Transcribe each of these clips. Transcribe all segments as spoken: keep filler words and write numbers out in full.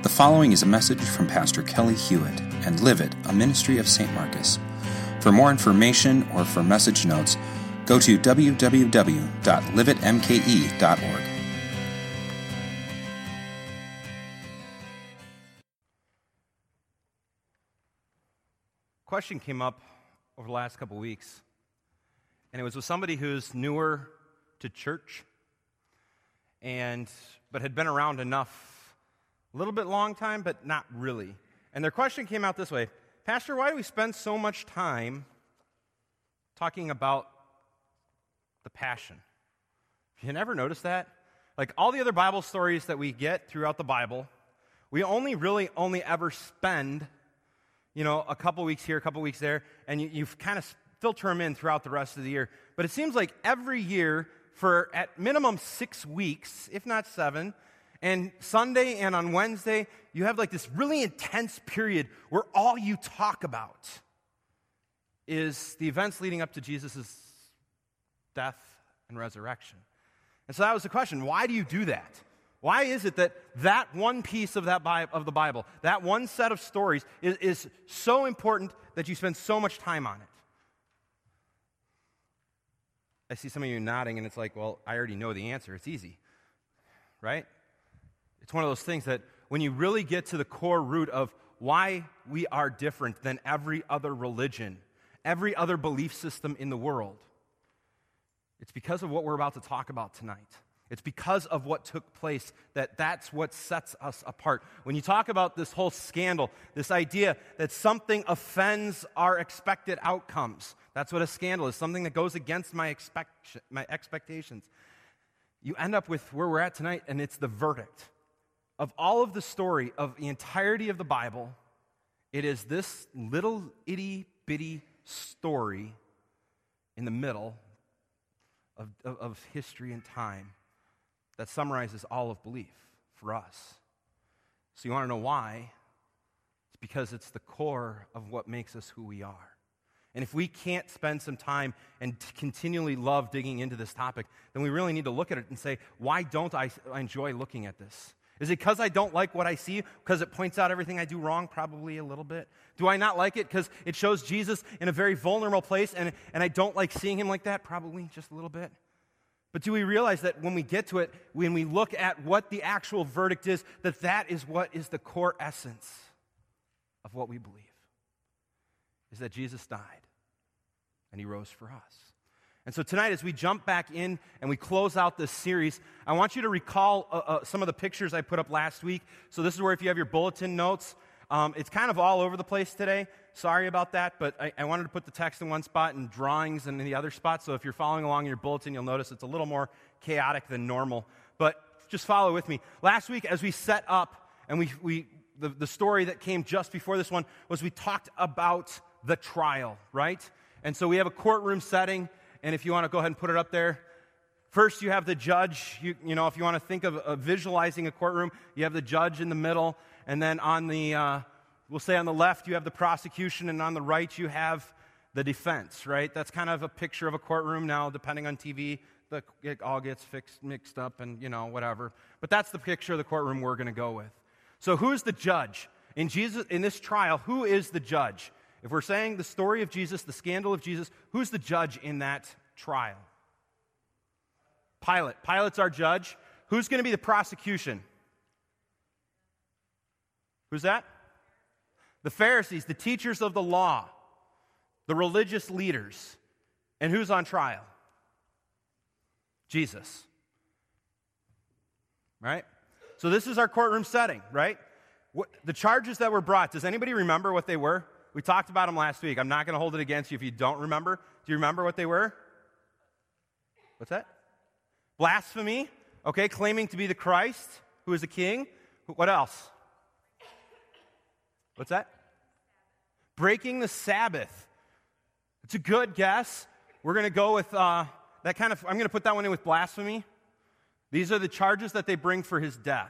The following is a message from Pastor Kelly Hewitt and Live It, a ministry of Saint Marcus. For more information or for message notes, go to w w w dot live it m k e dot org. Question came up over the last couple weeks, and it was with somebody who's newer to church, and but had been around enough, a little bit long time, but not really. And their question came out this way: Pastor, why do we spend so much time talking about the Passion? Have you never noticed that? Like all the other Bible stories that we get throughout the Bible, we only really only ever spend, you know, a couple weeks here, a couple weeks there, and you, you kind of filter them in throughout the rest of the year. But it seems like every year, for at minimum six weeks, if not seven, and Sunday and on Wednesday, you have like this really intense period where all you talk about is the events leading up to Jesus' death and resurrection. And so that was the question: why do you do that? Why is it that that one piece of that Bi- of the Bible, that one set of stories, is, is so important that you spend so much time on it? I see some of you nodding, and it's like, well, I already know the answer. It's easy, right? It's one of those things that when you really get to the core root of why we are different than every other religion, every other belief system in the world, it's because of what we're about to talk about tonight. It's because of what took place that that's what sets us apart. When you talk about this whole scandal, this idea that something offends our expected outcomes, that's what a scandal is, something that goes against my expect, my expectations. You end up with where we're at tonight, and it's the verdict. Of all of the story, of the entirety of the Bible, it is this little itty-bitty story in the middle of, of, of history and time that summarizes all of belief for us. So you want to know why? It's because it's the core of what makes us who we are. And if we can't spend some time and t- continually love digging into this topic, then we really need to look at it and say, why don't I, I enjoy looking at this? Is it because I don't like what I see? Because it points out everything I do wrong? Probably a little bit. Do I not like it because it shows Jesus in a very vulnerable place and, and I don't like seeing him like that? Probably just a little bit. But do we realize that when we get to it, when we look at what the actual verdict is, that that is what is the core essence of what we believe? Is that Jesus died and he rose for us. And so tonight, as we jump back in and we close out this series, I want you to recall uh, uh, some of the pictures I put up last week. So this is where, if you have your bulletin notes, um, it's kind of all over the place today. Sorry about that, but I, I wanted to put the text in one spot and drawings in the other spot. So if you're following along in your bulletin, you'll notice it's a little more chaotic than normal. But just follow with me. Last week, as we set up, and we, we the, the story that came just before this one was we talked about the trial, right? And so we have a courtroom setting. And if you want to go ahead and put it up there, first you have the judge. You, you know, if you want to think of, of visualizing a courtroom, you have the judge in the middle, and then on the, uh, we'll say on the left you have the prosecution, and on the right you have the defense, right? That's kind of a picture of a courtroom now, depending on T V. The, it all gets fixed, mixed up, and you know, whatever. But that's the picture of the courtroom we're going to go with. So who's the judge? In Jesus, in this trial, who is the judge? If we're saying the story of Jesus, the scandal of Jesus, who's the judge in that trial? Pilate. Pilate's our judge. Who's going to be the prosecution? Who's that? The Pharisees, the teachers of the law, the religious leaders. And who's on trial? Jesus. Right? So this is our courtroom setting, right? What, the charges that were brought, does anybody remember what they were? We talked about them last week. I'm not going to hold it against you if you don't remember. Do you remember what they were? What's that? Blasphemy. Okay, claiming to be the Christ, who is a king. What else? What's that? Breaking the Sabbath. It's a good guess. We're going to go with uh, that kind of, I'm going to put that one in with blasphemy. These are the charges that they bring for his death.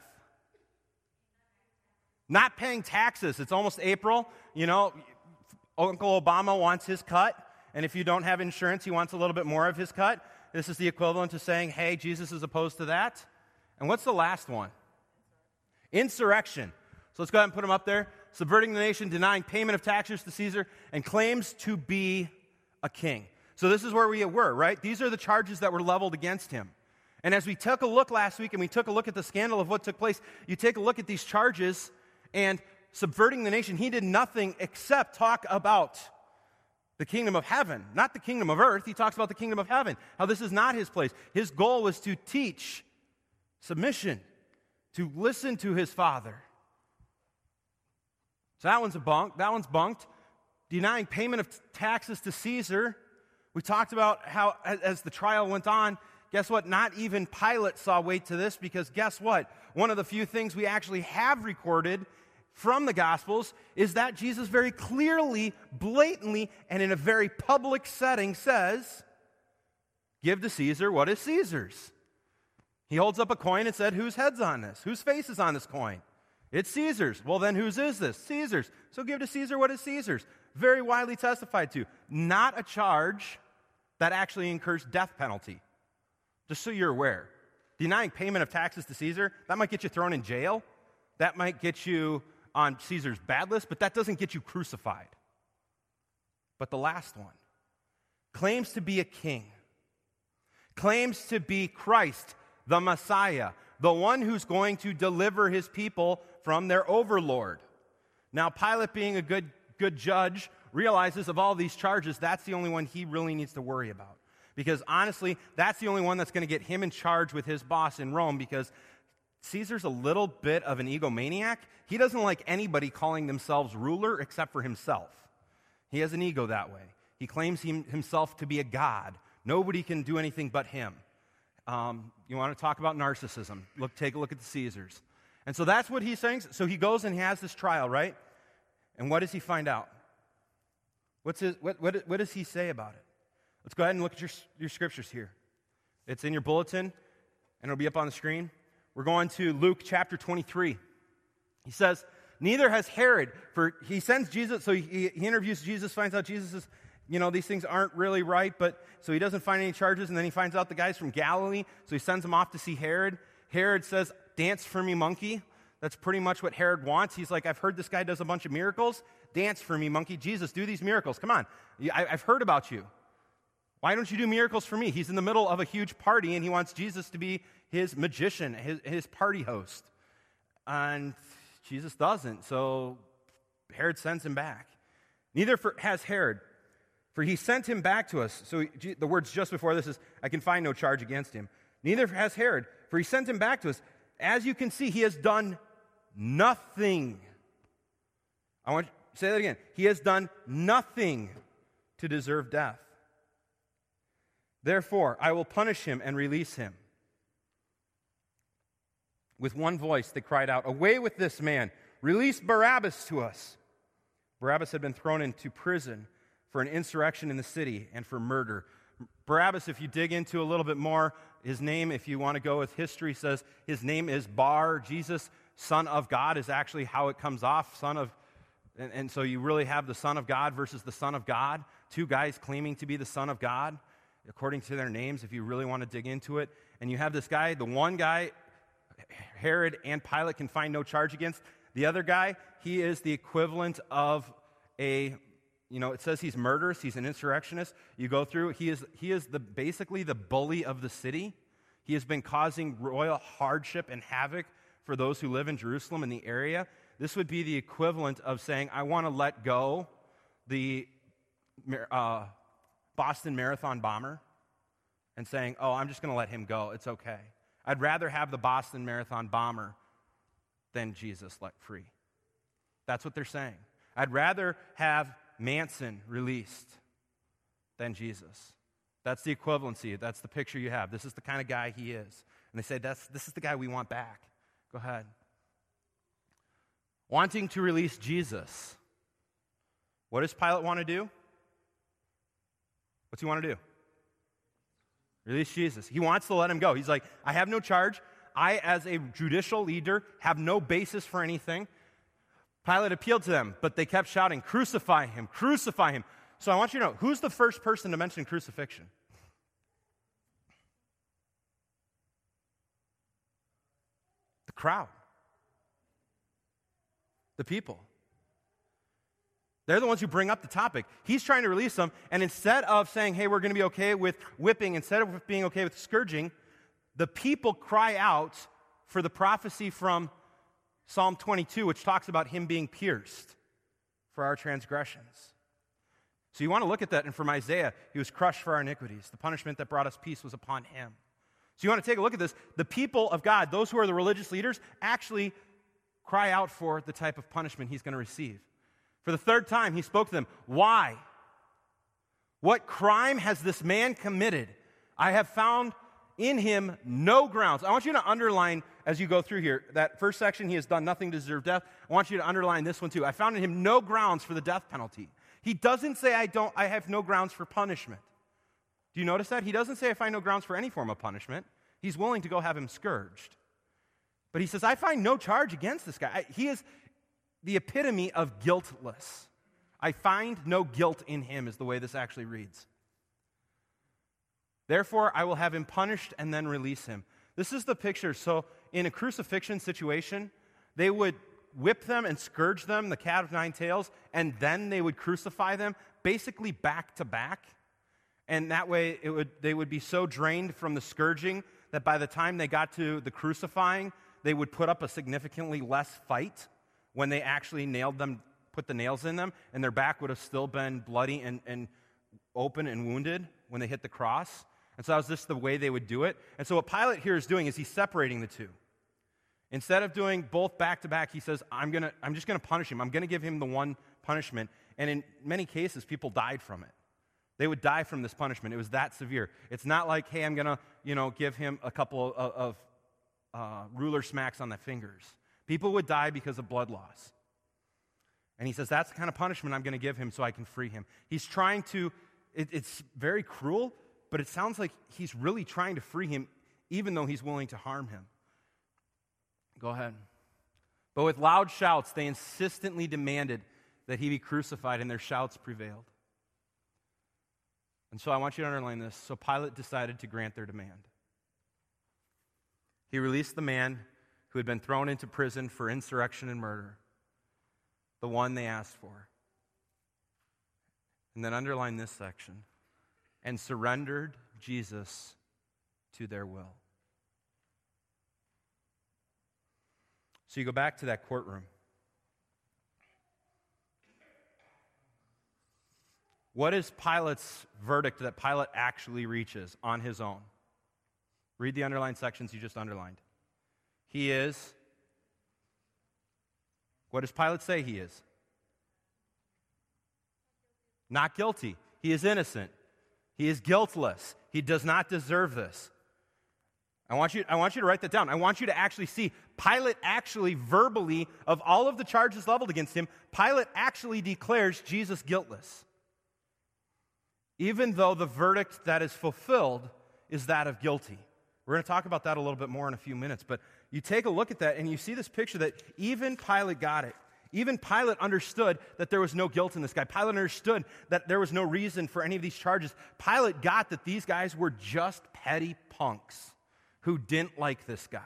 Not paying taxes. It's almost April. You know, Uncle Obama wants his cut, and if you don't have insurance, he wants a little bit more of his cut. This is the equivalent to saying, hey, Jesus is opposed to that. And what's the last one? Insurrection. So let's go ahead and put him up there. Subverting the nation, denying payment of taxes to Caesar, and claims to be a king. So this is where we were, right? These are the charges that were leveled against him. And as we took a look last week and we took a look at the scandal of what took place, you take a look at these charges and subverting the nation, he did nothing except talk about the kingdom of heaven, not the kingdom of earth. He talks about the kingdom of heaven, how this is not his place. His goal was to teach submission, to listen to his Father. So that one's a bunk. That one's bunked. Denying payment of taxes to Caesar. We talked about how, as the trial went on, guess what? Not even Pilate saw weight to this, because guess what? One of the few things we actually have recorded from the Gospels is that Jesus very clearly, blatantly, and in a very public setting says, give to Caesar what is Caesar's. He holds up a coin and said, whose head's on this? Whose face is on this coin? It's Caesar's. Well, then whose is this? Caesar's. So give to Caesar what is Caesar's. Very widely testified to. Not a charge that actually incurs death penalty. Just so you're aware. Denying payment of taxes to Caesar, that might get you thrown in jail. That might get you on Caesar's bad list, but that doesn't get you crucified. But the last one claims to be a king. Claims to be Christ, the Messiah, the one who's going to deliver his people from their overlord. Now, Pilate, being a good, good judge, realizes of all these charges, that's the only one he really needs to worry about. Because honestly, that's the only one that's going to get him in charge with his boss in Rome, because Caesar's a little bit of an egomaniac. He doesn't like anybody calling themselves ruler except for himself. He has an ego that way. He claims him, himself to be a god. Nobody can do anything but him. Um, you want to talk about narcissism? Look, take a look at the Caesars. And so that's what he's saying. So he goes and he has this trial, right? And what does he find out? What's his, what, what, what does he say about it? Let's go ahead and look at your, your scriptures here. It's in your bulletin, and it'll be up on the screen. We're going to Luke chapter twenty-three. He says, neither has Herod, for he sends Jesus, so he, he interviews Jesus, finds out Jesus is, you know, these things aren't really right, but so he doesn't find any charges, and then he finds out the guy's from Galilee, so he sends him off to see Herod. Herod says, dance for me, monkey. That's pretty much what Herod wants. He's like, I've heard this guy does a bunch of miracles. Dance for me, monkey. Jesus, do these miracles. Come on. I, I've heard about you. Why don't you do miracles for me? He's in the middle of a huge party, and he wants Jesus to be his magician, his, his party host. And Jesus doesn't, so Herod sends him back. Neither for, has Herod, for he sent him back to us. So he, the words just before this is, I can find no charge against him. Neither has Herod, for he sent him back to us. As you can see, he has done nothing. I want you to say that again. He has done nothing to deserve death. Therefore, I will punish him and release him. With one voice, they cried out, away with this man. Release Barabbas to us. Barabbas had been thrown into prison for an insurrection in the city and for murder. Barabbas, if you dig into a little bit more, his name, if you want to go with history, says his name is Bar. Jesus, Son of God, is actually how it comes off. Son of, and, and so you really have the Son of God versus the Son of God. Two guys claiming to be the Son of God, according to their names, if you really want to dig into it. And you have this guy, the one guy, Herod and Pilate can find no charge against. The other guy, he is the equivalent of a, you know, it says he's murderous, he's an insurrectionist. You go through, he is he is the basically the bully of the city. He has been causing royal hardship and havoc for those who live in Jerusalem and the area. This would be the equivalent of saying, I want to let go the uh, Boston Marathon bomber and saying, oh, I'm just going to let him go. It's okay. I'd rather have the Boston Marathon bomber than Jesus let free. That's what they're saying. I'd rather have Manson released than Jesus. That's the equivalency. That's the picture you have. This is the kind of guy he is. And they say, That's, this is the guy we want back. Go ahead. Wanting to release Jesus. What does Pilate want to do? What's he want to do? Release Jesus. He wants to let him go. He's like, I have no charge. I, as a judicial leader, have no basis for anything. Pilate appealed to them, but they kept shouting, crucify him, crucify him. So I want you to know, who's the first person to mention crucifixion? The crowd. The people. They're the ones who bring up the topic. He's trying to release them, and instead of saying, hey, we're going to be okay with whipping, instead of being okay with scourging, the people cry out for the prophecy from Psalm twenty-two, which talks about him being pierced for our transgressions. So you want to look at that, and from Isaiah, he was crushed for our iniquities. The punishment that brought us peace was upon him. So you want to take a look at this. The people of God, those who are the religious leaders, actually cry out for the type of punishment he's going to receive. For the third time, he spoke to them. Why? What crime has this man committed? I have found in him no grounds. I want you to underline as you go through here, that first section, he has done nothing to deserve death. I want you to underline this one too. I found in him no grounds for the death penalty. He doesn't say, I don't, I have no grounds for punishment. Do you notice that? He doesn't say, I find no grounds for any form of punishment. He's willing to go have him scourged. But he says, I find no charge against this guy. I, he is the epitome of guiltless. I find no guilt in him, is the way this actually reads. Therefore, I will have him punished and then release him. This is the picture. So, in a crucifixion situation, they would whip them and scourge them, the cat of nine tails, and then they would crucify them, basically back to back. And that way, it would they would be so drained from the scourging that by the time they got to the crucifying, they would put up a significantly less fight when they actually nailed them, put the nails in them, and their back would have still been bloody and, and open and wounded when they hit the cross. And so that was just the way they would do it. And so what Pilate here is doing is he's separating the two. Instead of doing both back to back, he says, I'm gonna, I'm just going to punish him. I'm going to give him the one punishment. And in many cases, people died from it. They would die from this punishment. It was that severe. It's not like, hey, I'm going to, you know, give him a couple of, of uh, ruler smacks on the fingers. People would die because of blood loss. And he says, that's the kind of punishment I'm going to give him so I can free him. He's trying to, it, it's very cruel, but it sounds like he's really trying to free him, even though he's willing to harm him. Go ahead. But with loud shouts, they insistently demanded that he be crucified, and their shouts prevailed. And so I want you to underline this. So Pilate decided to grant their demand. He released the man who had been thrown into prison for insurrection and murder, the one they asked for. And then underline this section. And surrendered Jesus to their will. So you go back to that courtroom. What is Pilate's verdict that Pilate actually reaches on his own? Read the underlined sections you just underlined. He is, what does Pilate say he is? Not guilty. He is innocent. He is guiltless. He does not deserve this. I want you, I want you to write that down. I want you to actually see Pilate actually verbally, of all of the charges leveled against him, Pilate actually declares Jesus guiltless. Even though the verdict that is fulfilled is that of guilty. We're going to talk about that a little bit more in a few minutes, but you take a look at that and you see this picture that even Pilate got it. Even Pilate understood that there was no guilt in this guy. Pilate understood that there was no reason for any of these charges. Pilate got that these guys were just petty punks who didn't like this guy.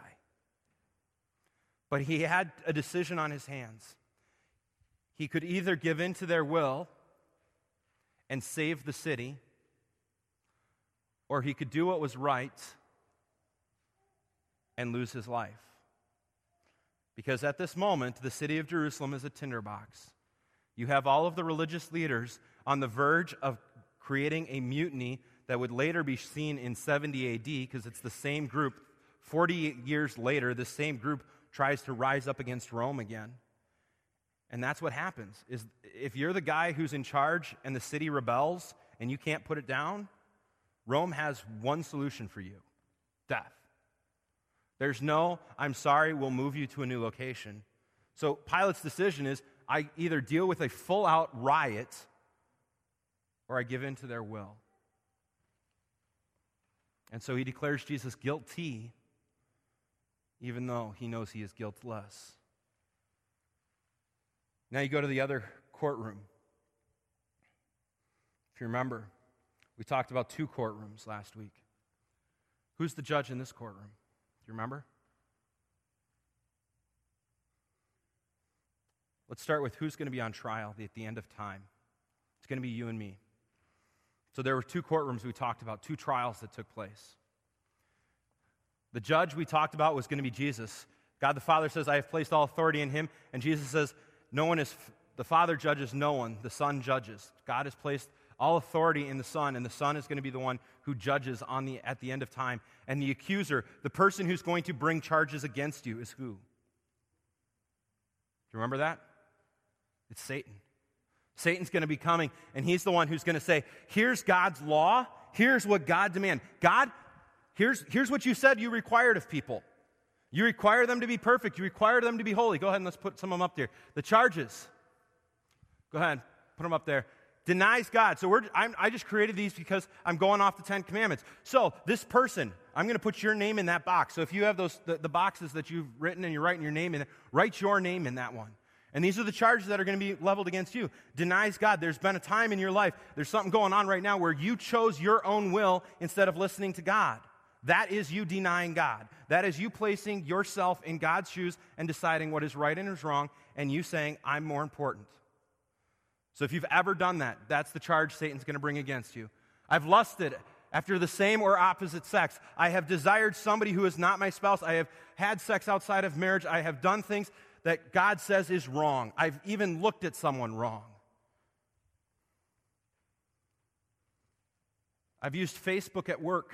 But he had a decision on his hands. He could either give in to their will and save the city, or he could do what was right and lose his life. Because at this moment, the city of Jerusalem is a tinderbox. You have all of the religious leaders on the verge of creating a mutiny that would later be seen in seventy A D, because it's the same group. forty years later, the same group tries to rise up against Rome again. And that's what happens. Is if you're the guy who's in charge and the city rebels and you can't put it down, Rome has one solution for you: death. There's no, I'm sorry, we'll move you to a new location. So Pilate's decision is, I either deal with a full-out riot or I give in to their will. And so he declares Jesus guilty, even though he knows he is guiltless. Now you go to the other courtroom. If you remember, we talked about two courtrooms last week. Who's the judge in this courtroom? Do you remember? Let's start with who's going to be on trial at the end of time. It's going to be you and me. So there were two courtrooms we talked about, two trials that took place. The judge we talked about was going to be Jesus. God the Father says, I have placed all authority in him. And Jesus says, no one is, the Father judges no one, the Son judges. God has placed all authority in the Son, and the Son is going to be the one who judges on the, at the end of time. And the accuser, the person who's going to bring charges against you, is who? Do you remember that? It's Satan. Satan's going to be coming, and he's the one who's going to say, here's God's law, here's what God demands. God, here's, here's what you said you required of people. You require them to be perfect. You require them to be holy. Go ahead and let's put some of them up there. The charges. Go ahead, put them up there. Denies God. So we're, I'm, I just created these because I'm going off the Ten Commandments. So this person, I'm going to put your name in that box. So if you have those the, the boxes that you've written and you're writing your name in it, write your name in that one. And these are the charges that are going to be leveled against you. Denies God. There's been a time in your life, there's something going on right now where you chose your own will instead of listening to God. That is you denying God. That is you placing yourself in God's shoes and deciding what is right and is wrong, and you saying, I'm more important. So if you've ever done that, that's the charge Satan's going to bring against you. I've lusted after the same or opposite sex. I have desired somebody who is not my spouse. I have had sex outside of marriage. I have done things that God says is wrong. I've even looked at someone wrong. I've used Facebook at work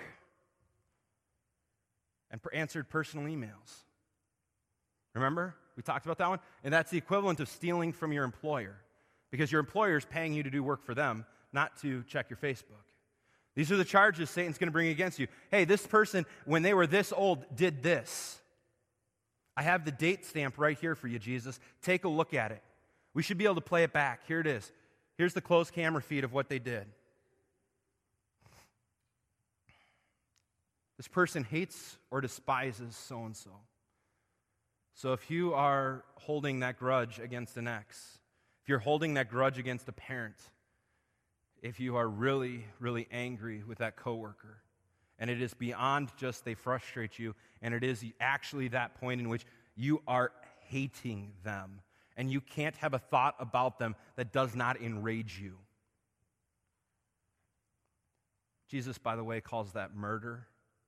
and answered personal emails. Remember? We talked about that one? And that's the equivalent of stealing from your employer, because your employer is paying you to do work for them, not to check your Facebook. These are the charges Satan's going to bring against you. Hey, this person, when they were this old, did this. I have the date stamp right here for you, Jesus. Take a look at it. We should be able to play it back. Here it is. Here's the closed camera feed of what they did. This person hates or despises so-and-so. So if you are holding that grudge against an ex, if you're holding that grudge against a parent, if you are really, really angry with that coworker, and it is beyond just they frustrate you, and it is actually that point in which you are hating them, and you can't have a thought about them that does not enrage you. Jesus, by the way, calls that murder.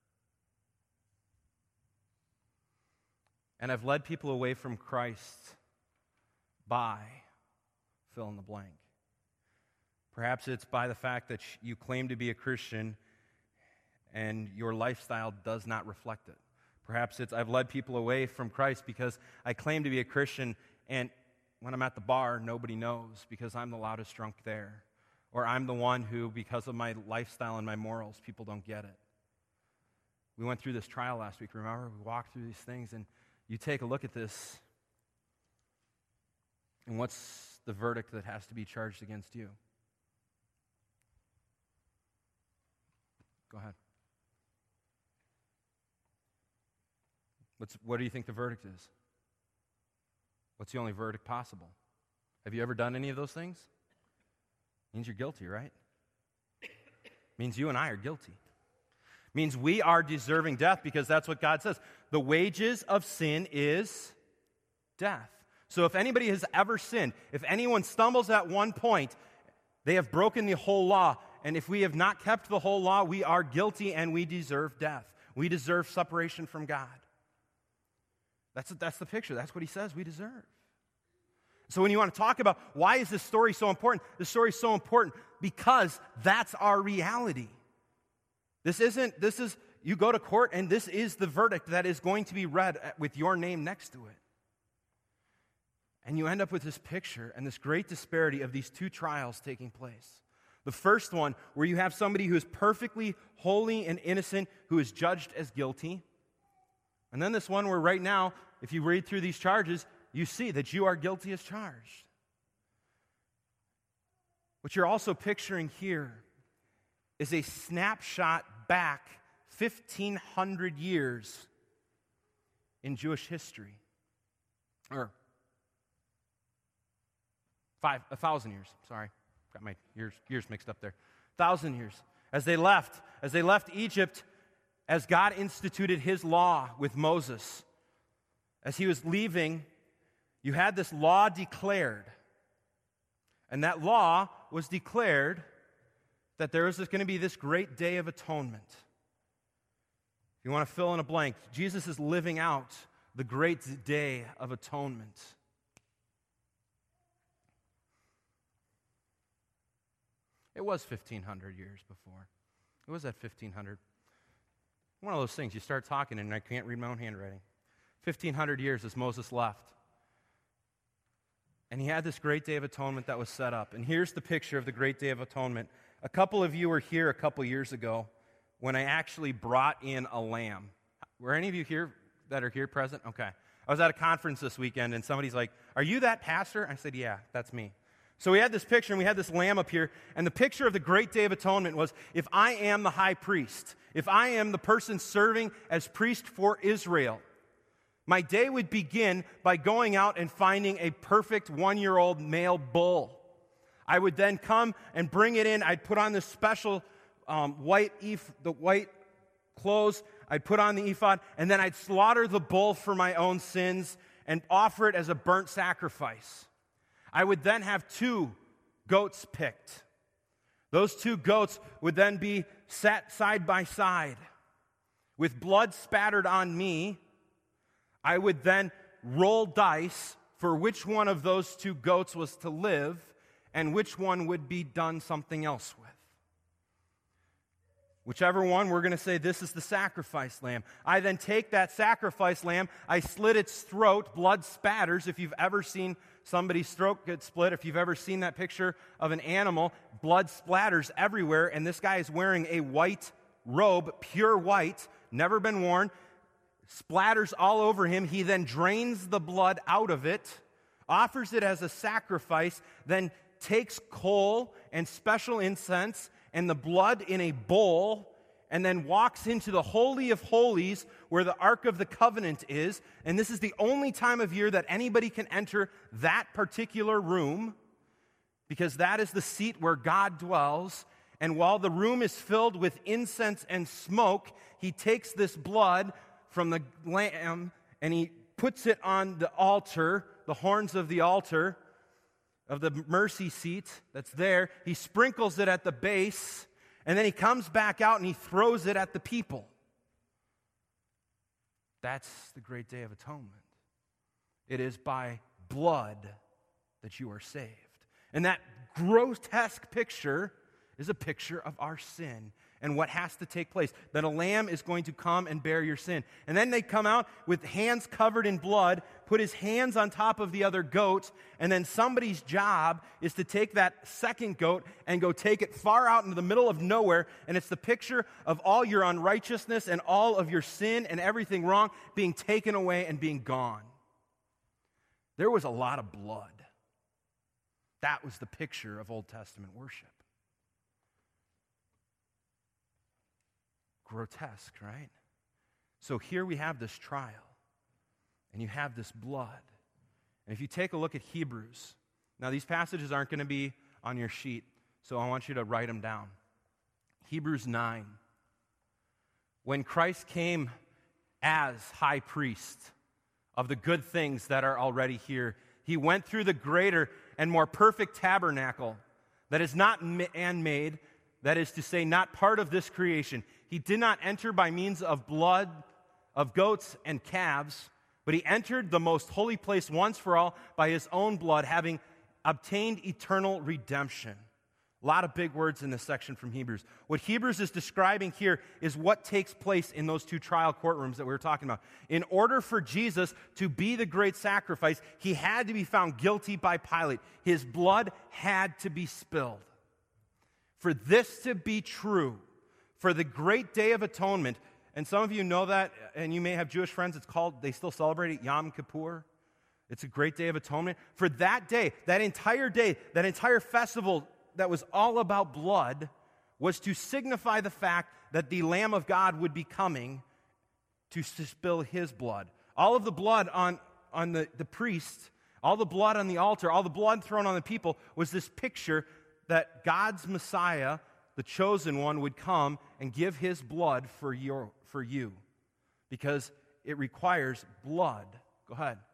And I've led people away from Christ by fill in the blank. Perhaps it's by the fact that you claim to be a Christian and your lifestyle does not reflect it. Perhaps it's I've led people away from Christ because I claim to be a Christian, and when I'm at the bar, nobody knows because I'm the loudest drunk there. Or I'm the one who, because of my lifestyle and my morals, people don't get it. We went through this trial last week, remember? We walked through these things, and you take a look at this, and what's the verdict that has to be charged against you? Go ahead. What's, what do you think the verdict is? What's the only verdict possible? Have you ever done any of those things? Means you're guilty, right? Means you and I are guilty. Means we are deserving death because that's what God says. The wages of sin is death. So if anybody has ever sinned, if anyone stumbles at one point, they have broken the whole law. And if we have not kept the whole law, we are guilty and we deserve death. We deserve separation from God. That's, that's the picture. That's what he says we deserve. So when you want to talk about why is this story so important, this story is so important because that's our reality. This isn't, this is, you go to court and this is the verdict that is going to be read with your name next to it. And you end up with this picture and this great disparity of these two trials taking place. The first one, where you have somebody who is perfectly holy and innocent, who is judged as guilty. And then this one where right now, if you read through these charges, you see that you are guilty as charged. What you're also picturing here is a snapshot back fifteen hundred years in Jewish history. Or five, a thousand years, sorry. Got my years, years mixed up there. Thousand years. As they left, as they left Egypt, as God instituted his law with Moses, as he was leaving, you had this law declared. And that law was declared that there was going to be this great day of atonement. If you want to fill in a blank, Jesus is living out the great day of atonement. It was fifteen hundred years before. It was at fifteen hundred. One of those things, you start talking and I can't read my own handwriting. fifteen hundred years as Moses left. And he had this great day of atonement that was set up. And here's the picture of the great day of atonement. A couple of you were here a couple years ago when I actually brought in a lamb. Were any of you here that are here present? Okay. I was at a conference this weekend and somebody's like, "Are you that pastor?" I said, "Yeah, that's me." So we had this picture, and we had this lamb up here, and the picture of the great day of atonement was, if I am the high priest, if I am the person serving as priest for Israel, my day would begin by going out and finding a perfect one-year-old male bull. I would then come and bring it in. I'd put on this special um, white eph- the white clothes. I'd put on the ephod, and then I'd slaughter the bull for my own sins and offer it as a burnt sacrifice. I would then have two goats picked. Those two goats would then be set side by side with blood spattered on me. I would then roll dice for which one of those two goats was to live and which one would be done something else with. Whichever one, we're going to say this is the sacrifice lamb. I then take that sacrifice lamb, I slit its throat, blood spatters. If you've ever seen somebody's throat get split, if you've ever seen that picture of an animal, blood splatters everywhere, and this guy is wearing a white robe, pure white, never been worn, splatters all over him. He then drains the blood out of it, offers it as a sacrifice, then takes coal and special incense and the blood in a bowl, and then walks into the Holy of Holies where the Ark of the Covenant is. And this is the only time of year that anybody can enter that particular room, because that is the seat where God dwells. And while the room is filled with incense and smoke, he takes this blood from the lamb and he puts it on the altar, the horns of the altar, of the mercy seat that's there. He sprinkles it at the base, and then he comes back out and he throws it at the people. That's the great day of atonement. It is by blood that you are saved. And that grotesque picture is a picture of our sin and what has to take place. That a lamb is going to come and bear your sin. And then they come out with hands covered in blood, put his hands on top of the other goat, and then somebody's job is to take that second goat and go take it far out into the middle of nowhere, and it's the picture of all your unrighteousness and all of your sin and everything wrong being taken away and being gone. There was a lot of blood. That was the picture of Old Testament worship. Grotesque, right? So here we have this trial, and you have this blood. And if you take a look at Hebrews, now these passages aren't going to be on your sheet, so I want you to write them down. Hebrews nine. When Christ came as high priest of the good things that are already here, he went through the greater and more perfect tabernacle that is not man-made, that is to say, not part of this creation. He did not enter by means of blood of goats and calves, but he entered the most holy place once for all by his own blood, having obtained eternal redemption. A lot of big words in this section from Hebrews. What Hebrews is describing here is what takes place in those two trial courtrooms that we were talking about. In order for Jesus to be the great sacrifice, he had to be found guilty by Pilate. His blood had to be spilled. For this to be true, for the great day of atonement, and some of you know that, and you may have Jewish friends, it's called, they still celebrate it, Yom Kippur. It's a great day of atonement. For that day, that entire day, that entire festival that was all about blood, was to signify the fact that the Lamb of God would be coming to spill his blood. All of the blood on, on the, the priest, all the blood on the altar, all the blood thrown on the people was this picture that God's Messiah, the chosen one, would come and give his blood for your for you, because it requires blood. Go ahead.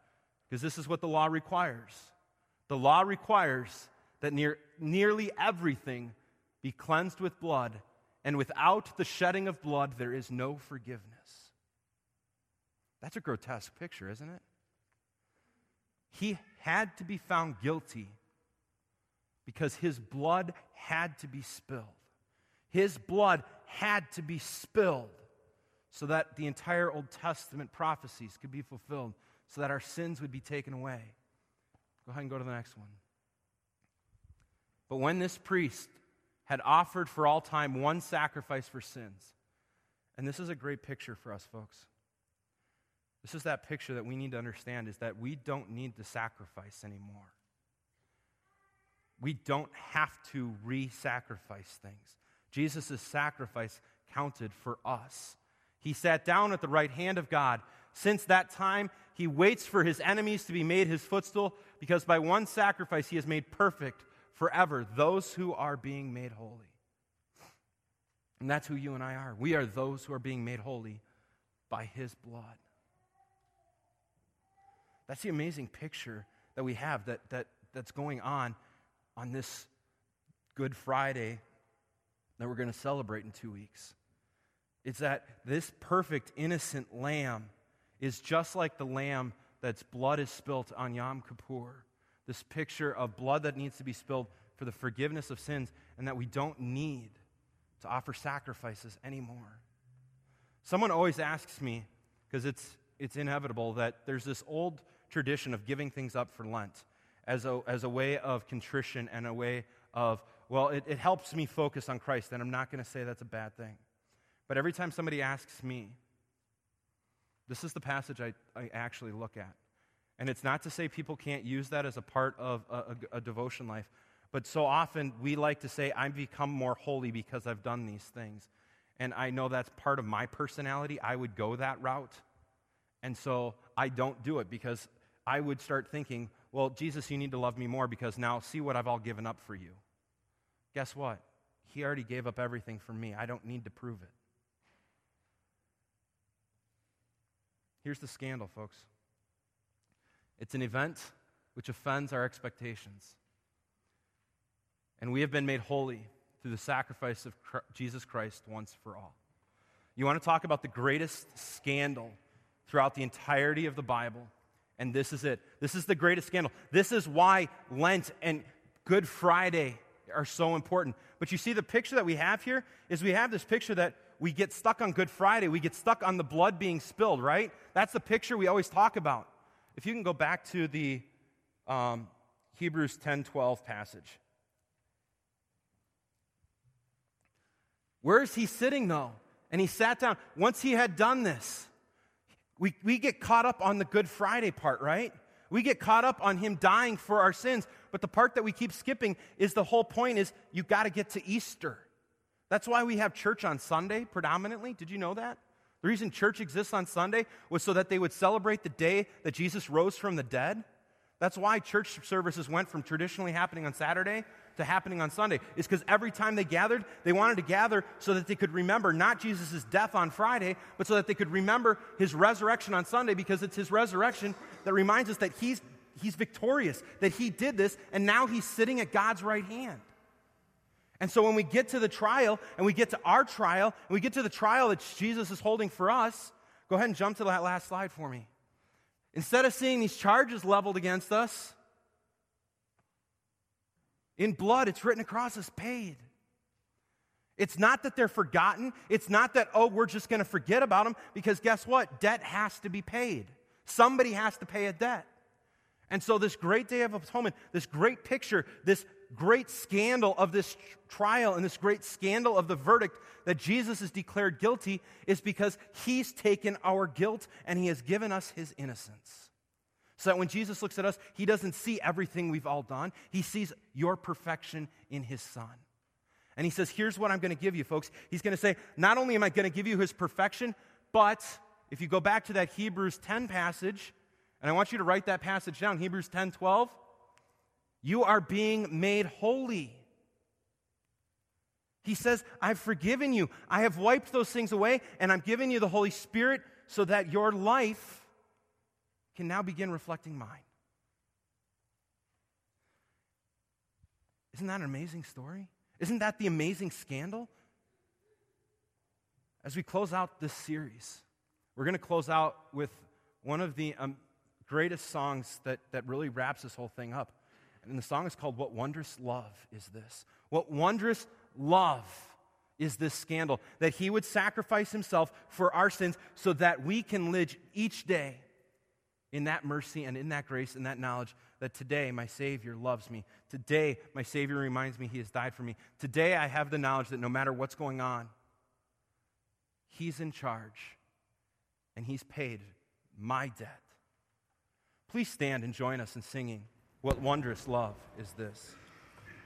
Because this is what the law requires. The law requires that near, nearly everything be cleansed with blood, and without the shedding of blood, there is no forgiveness. That's a grotesque picture, isn't it? He had to be found guilty because his blood had to be spilled. His blood had to be spilled so that the entire Old Testament prophecies could be fulfilled, so that our sins would be taken away. Go ahead and go to the next one. But when this priest had offered for all time one sacrifice for sins, and this is a great picture for us, folks. This is that picture that we need to understand, is that we don't need to sacrifice anymore. We don't have to re-sacrifice things. Jesus' sacrifice counted for us. He sat down at the right hand of God. Since that time, he waits for his enemies to be made his footstool, because by one sacrifice he has made perfect forever those who are being made holy. And that's who you and I are. We are those who are being made holy by his blood. That's the amazing picture that we have that, that, that's going on on this Good Friday that we're going to celebrate in two weeks. It's that this perfect, innocent lamb is just like the lamb that's blood is spilt on Yom Kippur. This picture of blood that needs to be spilled for the forgiveness of sins, and that we don't need to offer sacrifices anymore. Someone always asks me, because it's it's inevitable, that there's this old tradition of giving things up for Lent as a, as a way of contrition and a way of, well, it, it helps me focus on Christ, and I'm not going to say that's a bad thing. But every time somebody asks me, this is the passage I, I actually look at. And it's not to say people can't use that as a part of a, a, a devotion life, but so often we like to say, I've become more holy because I've done these things. And I know that's part of my personality. I would go that route. And so I don't do it, because I would start thinking, well, Jesus, you need to love me more, because now see what I've all given up for you. Guess what? He already gave up everything for me. I don't need to prove it. Here's the scandal, folks. It's an event which offends our expectations. And we have been made holy through the sacrifice of Jesus Christ once for all. You want to talk about the greatest scandal throughout the entirety of the Bible, and this is it. This is the greatest scandal. This is why Lent and Good Friday are so important. But you see, the picture that we have here is we have this picture that we get stuck on Good Friday. We get stuck on the blood being spilled, right? That's the picture we always talk about. If you can go back to the um, Hebrews ten twelve passage. Where is he sitting, though? And he sat down. Once he had done this, we, we get caught up on the Good Friday part, right? We get caught up on him dying for our sins. But the part that we keep skipping is the whole point is you got to get to Easter. That's why we have church on Sunday predominantly. Did you know that? The reason church exists on Sunday was so that they would celebrate the day that Jesus rose from the dead. That's why church services went from traditionally happening on Saturday to happening on Sunday. Is because every time they gathered, they wanted to gather so that they could remember not Jesus' death on Friday, but so that they could remember his resurrection on Sunday, because it's his resurrection that reminds us that he's, he's victorious, that he did this, and now he's sitting at God's right hand. And so when we get to the trial, and we get to our trial, and we get to the trial that Jesus is holding for us, go ahead and jump to that last slide for me. Instead of seeing these charges leveled against us, in blood, it's written across as paid. It's not that they're forgotten. It's not that, oh, we're just going to forget about them, because guess what? Debt has to be paid. Somebody has to pay a debt. And so this great day of atonement, this great picture, this great scandal of this trial and this great scandal of the verdict that Jesus is declared guilty is because he's taken our guilt and he has given us his innocence. So that when Jesus looks at us, he doesn't see everything we've all done. He sees your perfection in his Son. And he says, here's what I'm going to give you, folks. He's going to say, not only am I going to give you his perfection, but if you go back to that Hebrews ten passage, and I want you to write that passage down, Hebrews ten twelve, you are being made holy. He says, I've forgiven you. I have wiped those things away, and I'm giving you the Holy Spirit so that your life can now begin reflecting mine. Isn't that an amazing story? Isn't that the amazing scandal? As we close out this series, we're going to close out with one of the um, greatest songs that, that really wraps this whole thing up. And the song is called What Wondrous Love Is This? What wondrous love is this scandal, that he would sacrifice himself for our sins so that we can live each day in that mercy and in that grace and that knowledge that today my Savior loves me. Today my Savior reminds me he has died for me. Today I have the knowledge that no matter what's going on, he's in charge and he's paid my debt. Please stand and join us in singing, What Wondrous Love Is This?